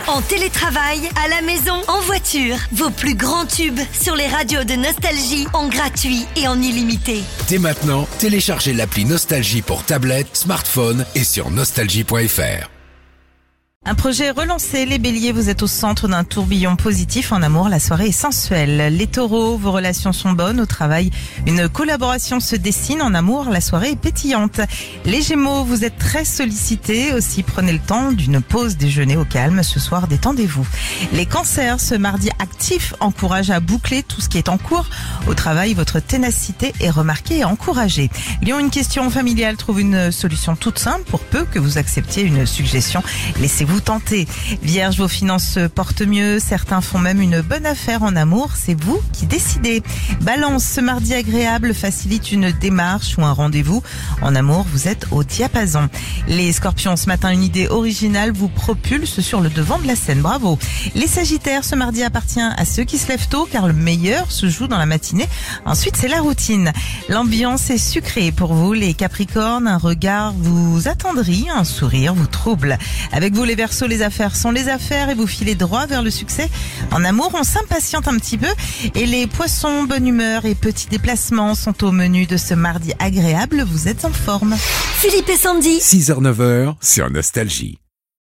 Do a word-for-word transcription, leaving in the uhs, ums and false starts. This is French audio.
En télétravail, à la maison, en voiture. Vos plus grands tubes sur les radios de Nostalgie en gratuit et en illimité. Dès maintenant, téléchargez l'appli Nostalgie pour tablette, smartphone et sur nostalgie point f r. Un projet relancé, les béliers, vous êtes au centre d'un tourbillon positif en amour, la soirée est sensuelle. Les taureaux, vos relations sont bonnes, au travail, une collaboration se dessine, en amour, la soirée est pétillante. Les gémeaux, vous êtes très sollicités, aussi prenez le temps d'une pause déjeuner au calme, ce soir détendez-vous. Les cancers, ce mardi actif, encourage à boucler tout ce qui est en cours. Au travail, votre ténacité est remarquée et encouragée. Lion, une question familiale trouve une solution toute simple pour peu que vous acceptiez une suggestion. Laissez-vous tenter. Vierge, vos finances se portent mieux, certains font même une bonne affaire en amour, c'est vous qui décidez. Balance, ce mardi agréable facilite une démarche ou un rendez-vous. En amour, vous êtes au diapason. Les scorpions, ce matin, une idée originale vous propulse sur le devant de la scène, bravo. Les sagittaires, ce mardi appartient à ceux qui se lèvent tôt car le meilleur se joue dans la matinée. Ensuite, c'est la routine. L'ambiance est sucrée pour vous, les capricornes, un regard vous attendrit, un sourire vous trouble. Avec vous, les Verseaux, les affaires sont les affaires et vous filez droit vers le succès. En amour, on s'impatiente un petit peu et les poissons, bonne humeur et petits déplacements sont au menu de ce mardi agréable. Vous êtes en forme. Philippe et Sandy. six heures neuf heures sur Nostalgie.